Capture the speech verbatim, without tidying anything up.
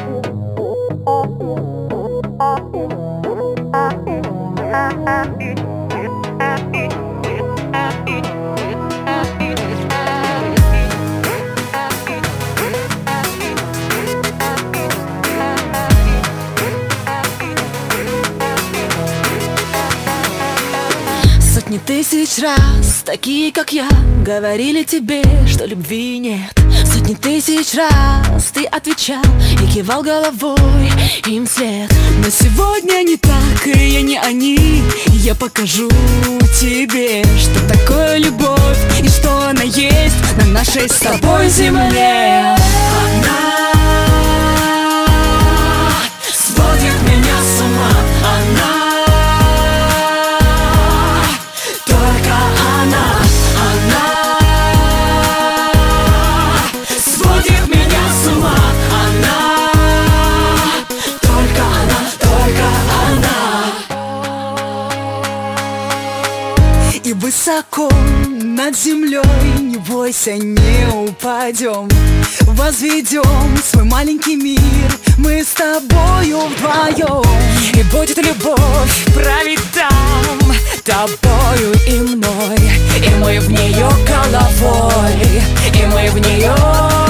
Сотни тысяч раз такие, как я, говорили тебе, что любви нет. Сотни тысяч раз ты отвечал и кивал головой им вслед. Но сегодня не так, и я не они. Я покажу тебе, что такое любовь и что она есть на нашей с тобой земле. Она сводит меня с ума, она и высоко над землей, не бойся, не упадем. Возведем свой маленький мир мы с тобою вдвоем. И будет любовь править там, тобою и мной. И мы в нее головой, и мы в нее